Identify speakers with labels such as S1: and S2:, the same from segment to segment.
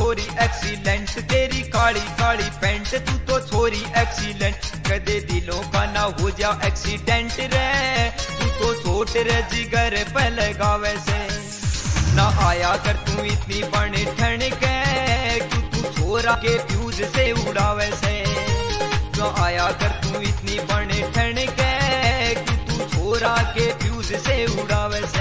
S1: छोरी एक्सीलेंट, तेरी काली काली पेंट तू तो छोरी एक्सीलेंट। कदे दिलों का ना हो जा एक्सीडेंट रे, तू तो छोट रे जिगर पे लगावे से। ना आया कर तू इतनी बने ठण के, तू छोरा के फ्यूज से उड़ावे से। ना आया कर तू इतनी बने ठण के, तू छोरा के फ्यूज से उड़ावे से।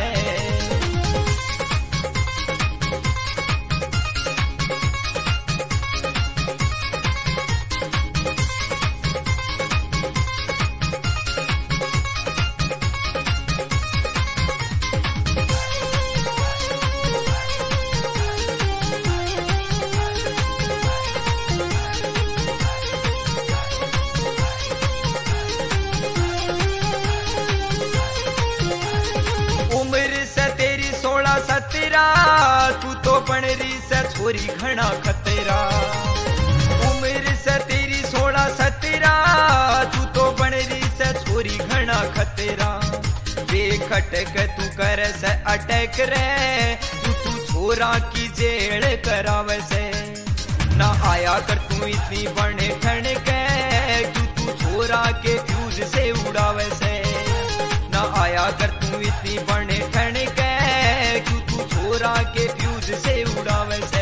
S1: तू तो बनरी से छोरी घना खतेरा। उम्र से तेरी 16-17, तू तो बनरी से छोरी घना खतेरा। बेखटक तू कर से अटैक रे, तू छोरा की जेल करावे से। ना आया कर तू इतनी बने ठण के, तू छोरा के फ्यूज से उड़ावे से। ना आया कर तू इतनी बने ठण के, तू छोरा के फ्यूज से उड़ावे से।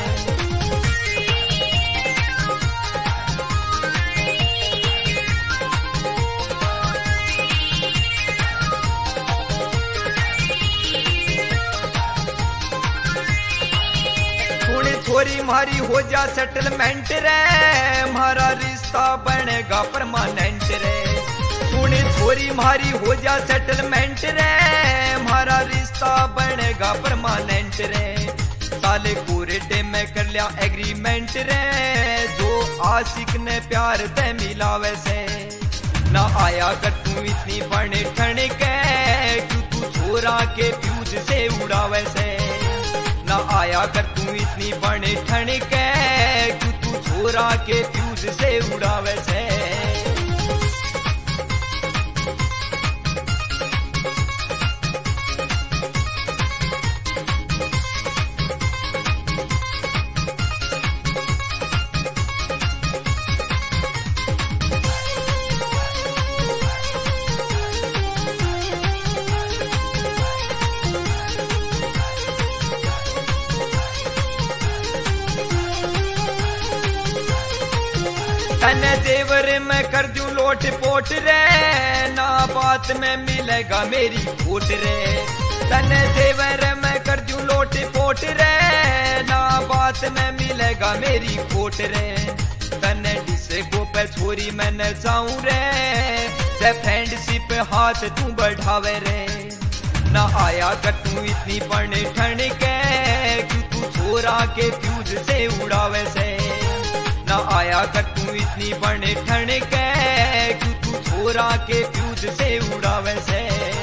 S1: छोरी मारी हो जा सेटलमेंट रे, हमारा रिश्ता बनेगा परमानेंट रे। सुन छोरी मारी हो जा सेटलमेंट रे, हमारा रिश्ता बनेगा परमानेंट रे। साले कोरेटे में कर लिया एग्रीमेंट रे, जो आशिक ने प्यार ते मिलावे से। ना आया कर तू इतनी बने ठण के, तू छोरा के फ्यूज से उड़ावे से। ना आया कर तू इतनी बने ठण के, तू छोरा के फ्यूज से उड़ावे से। तने जेवर में कर दूं लोट पोट रे, ना बात में मिलेगा मेरी खोट रे। तने जेवर में कर दूं लोट पोट रे, ना बात में मिलेगा मेरी खोट रे। तने डिस्को पे छोरी मैंने जाऊं रे, से फ्रेंडशिप हाथ तू बढ़ावे रे। ना आया कर तू इतनी बने ठण के, तू छोरा के फ्यूज से उड़ावे से। ना आया कर तू इतनी बने ठण के, तू छोरा के फ्यूज से उड़ावे से।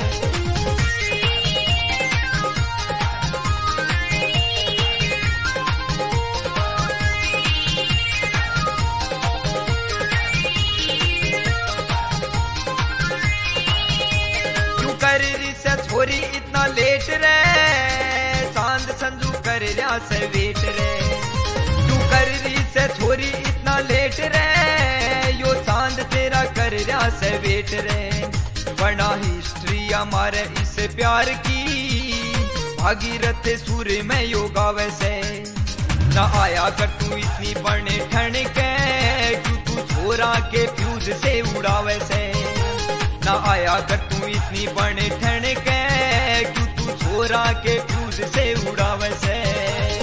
S1: तू कर रही से छोरी इतना लेट रे, सांझ संजू कर रहा से वेट रे। तू कर रही से छोरी इतना लेट रे, यो चांद तेरा कर रहा से वेट रे। बना हिस्ट्री हमारे इस प्यार की, भागीरथ सूर्य में यो गावे से। ना आया कर तू इतनी बने ठण के, तू छोरा के फ्यूज से उड़ावे से। ना आया कर तू इतनी बने ठण के, तू छोरा के फ्यूज से उड़ावे से।